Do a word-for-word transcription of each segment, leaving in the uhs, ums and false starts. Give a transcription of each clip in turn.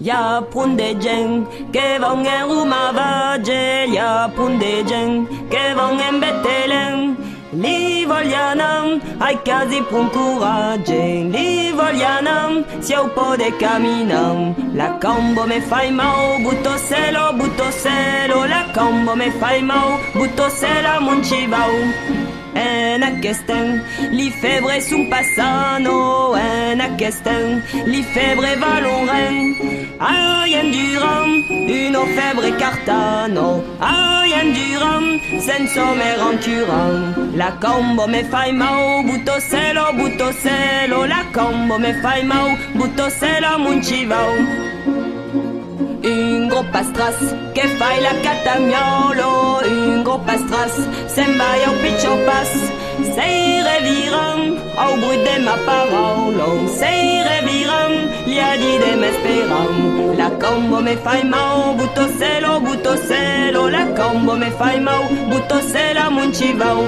Ya punde gen che van en Rumavage, ya punde gen che van en Betlem. Li voglianam, ai casi pun courage. Li voglianam, si au po de caminam. La combo me fai mau, butto selo, butto selo. La combo me fai mau, butto sela muncivau. En aquesten, li febre sun passano. En aquesten, li febre valoren. Ai enduram, uno febre cartano. Ai enduram, senso me rancuram. La combo me fai mau, butto selo, butto selo. La combo me fai mau, butto selo muncivau. Un gros pastras che fai la catamiolo. Un gros pastras se'n vai au piccio pas. Sei reviram au bruit de ma parolo. Sei reviram gli adi de m'esperam. La combo me fai mau, butto selo, butto selo. La combo me fai mau, butto sela muncivau.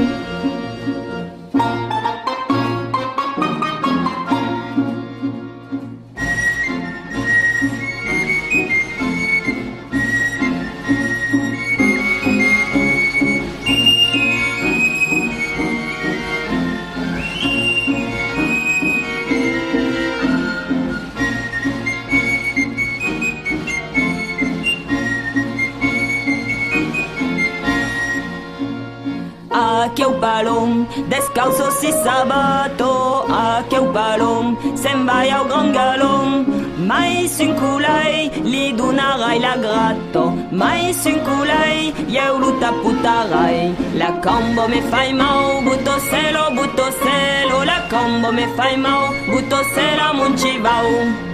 Aqui é o balão, descalço si sabato. Aqui é o balão, se'n vai ao gran galon. Mais un culai, li donarai la gratto. Mais un culai, eu luta putarai. La combo me fai mau, butto selo, butto selo. La combo me fai mau, butto sela muncivau.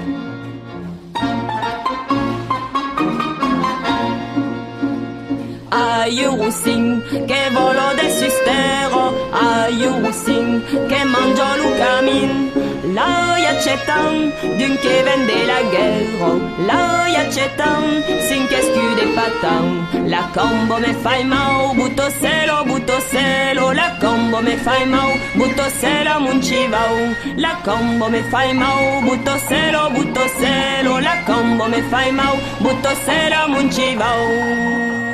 Ai o russin che volo de sustero. Ai o russin che mangio lu camin. L'oi accetam d'un che vende la guerra. L'oi accetam sin che scude patam. La combo me fai mau, butto selo, butto selo. La combo me fai mau, butto sela muncivau. La combo me fai mau, butto selo, butto selo. La combo me fai mau, butto sela muncivau.